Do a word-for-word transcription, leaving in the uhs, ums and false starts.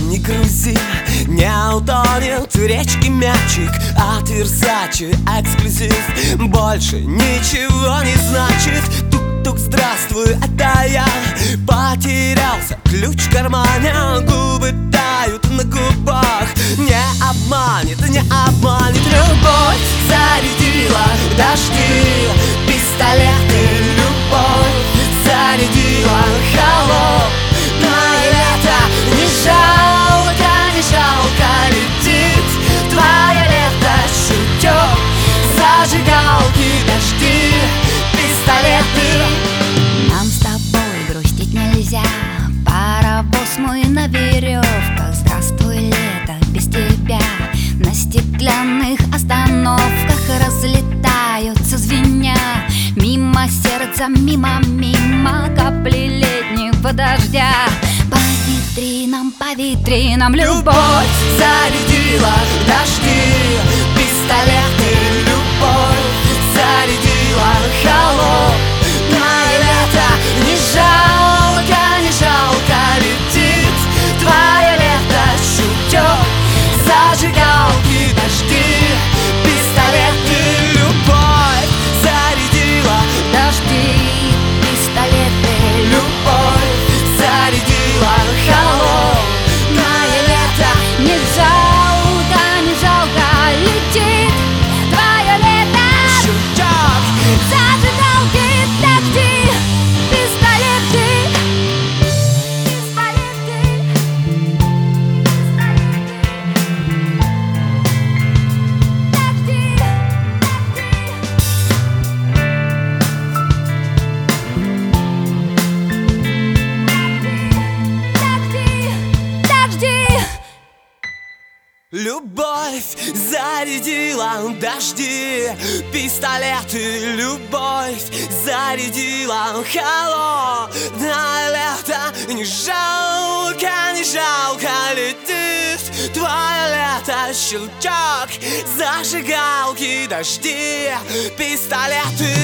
Не грузи, не утонет в речке мячик от Версачи, эксклюзив больше ничего не значит. Тук-тук, здравствуй, это я. Потерялся ключ в кармане, губы тают на губах. Не обманет, не обманет любовь. Зарядила дожди, пистолеты, любовь. Зарядила холодное лето. Не жалко, не жалко летит твое лето. Шутёк, зажигалки, дожди, пистолеты. Нам с тобой грустить нельзя, паровоз мой на веревках. Здравствуй, лето, без тебя на стеклянных остановках разлетаются звеня. Мимо сердца, мимо, мимо капли летнего дождя. По витринам, по витринам любовь зарядила дожди, пистолеты, любовь. Зарядила холодное лето. Не жалко, не жалко летит твое лето. Шутёк, зажигалки, дожди, пистолеты, любовь. Зарядила дожди, пистолеты, любовь. Зарядила холодное лето. не жалко, не жалко летит твое лето. Шутёк, Зажигалки, дожди, пистолеты, пистолеты, дожди, дожди. любовь зарядила дожди, пистолеты, любовь. Зарядила холодное лето. Не жалко, не жалко летит твое лето. Щелчок, зажигалки, дожди, пистолеты.